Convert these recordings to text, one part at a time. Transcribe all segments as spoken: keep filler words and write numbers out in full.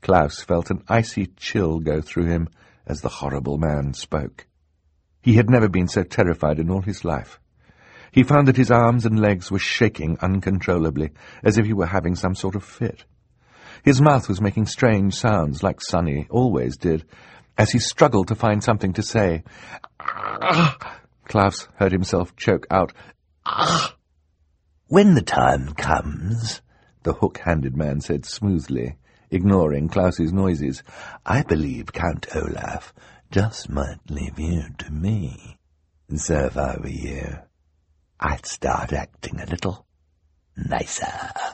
Klaus felt an icy chill go through him as the horrible man spoke. He had never been so terrified in all his life. He found that his arms and legs were shaking uncontrollably, as if he were having some sort of fit. His mouth was making strange sounds, like Sonny always did, as he struggled to find something to say. Klaus heard himself choke out, "When the time comes," the hook-handed man said smoothly, ignoring Klaus's noises, "I believe Count Olaf just might leave you to me. So if I were you, I'd start acting a little nicer."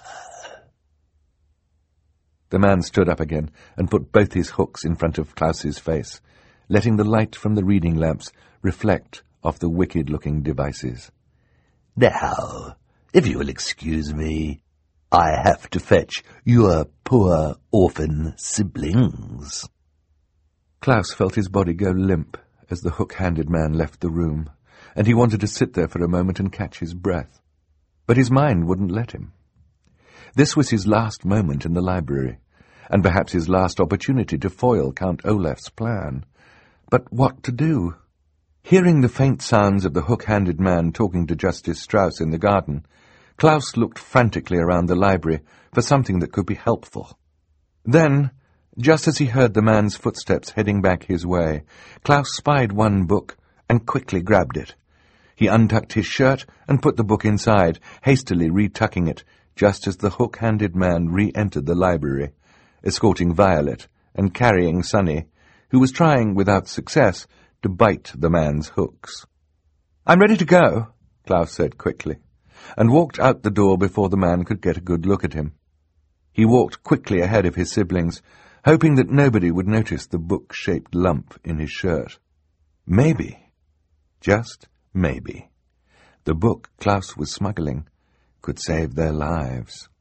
The man stood up again and put both his hooks in front of Klaus's face, letting the light from the reading lamps reflect off the wicked-looking devices. "Now, if you will excuse me, I have to fetch your poor orphan siblings." Klaus felt his body go limp as the hook-handed man left the room, and he wanted to sit there for a moment and catch his breath. But his mind wouldn't let him. This was his last moment in the library, and perhaps his last opportunity to foil Count Olaf's plan. But what to do? Hearing the faint sounds of the hook-handed man talking to Justice Strauss in the garden, Klaus looked frantically around the library for something that could be helpful. Then, just as he heard the man's footsteps heading back his way, Klaus spied one book and quickly grabbed it. He untucked his shirt and put the book inside, hastily retucking it, just as the hook-handed man re-entered the library, escorting Violet and carrying Sonny, who was trying, without success, to bite the man's hooks. "I'm ready to go," Klaus said quickly, and walked out the door before the man could get a good look at him. He walked quickly ahead of his siblings, hoping that nobody would notice the book-shaped lump in his shirt. Maybe, just maybe, the book Klaus was smuggling could save their lives.